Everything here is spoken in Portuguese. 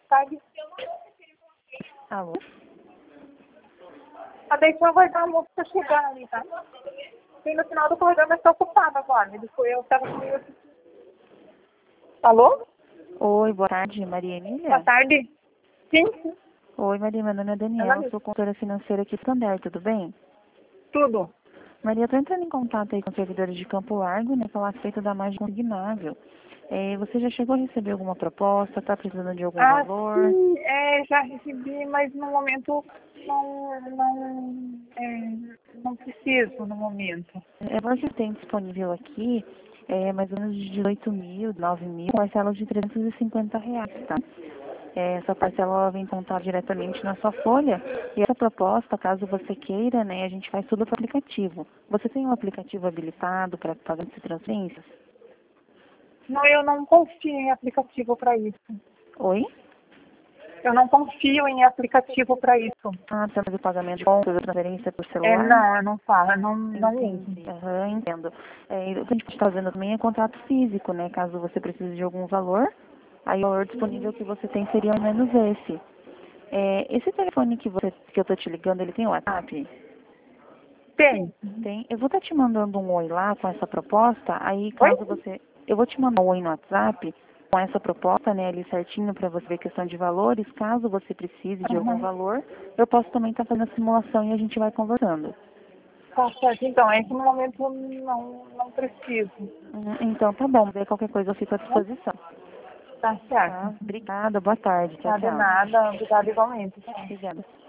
tarde. Alô? Deixa eu aguardar a moça pra chegar ali, tá? Tem no final do corredor, mas tô ocupada agora. Ele foi, eu tava comigo aqui. Alô? Oi, boa tarde, Maria Emília? Boa tarde. Sim, sim. Oi, Maria, meu nome é Daniela, sou consultora financeira aqui do Santander, tudo bem? Tudo. Maria, estou entrando em contato aí com os servidores de Campo Largo, né, falar a respeito da margem consignável. Você já chegou a receber alguma proposta? Está precisando de algum valor? Sim, já recebi, mas no momento não preciso no momento. Você tem disponível aqui mais ou menos de 18 mil, 9 mil, parcelas de R$ 350, tá? Essa parcela ela vem contar diretamente na sua folha e essa proposta, caso você queira, né, a gente faz tudo para o aplicativo. Você tem um aplicativo habilitado para pagamento de transferências? Não, eu não confio em aplicativo para isso. Oi? Eu não confio em aplicativo para isso. Ah, você faz o pagamento de contas, a transferência por celular? Não, eu não falo, não uso. Entendi. Entendo. O que a gente está fazendo também é contrato físico, né? Caso você precise de algum valor, aí o valor disponível que você tem seria ao menos esse. Esse telefone que eu tô te ligando, ele tem WhatsApp? Tem. Tem. Eu vou estar te mandando um oi lá com essa proposta, aí Oi? caso você... Eu vou te mandar um oi no WhatsApp com essa proposta, né, ali certinho para você ver questão de valores. Caso você precise de algum Uhum. valor, eu posso também estar fazendo a simulação e a gente vai conversando. Tá certo. Então, é que no momento não preciso. Então tá bom, daí qualquer coisa eu fico à disposição. Tá certo. Tá? Obrigada, boa tarde. Tchau, Tá de tchau. nada. Obrigada igualmente. Obrigada.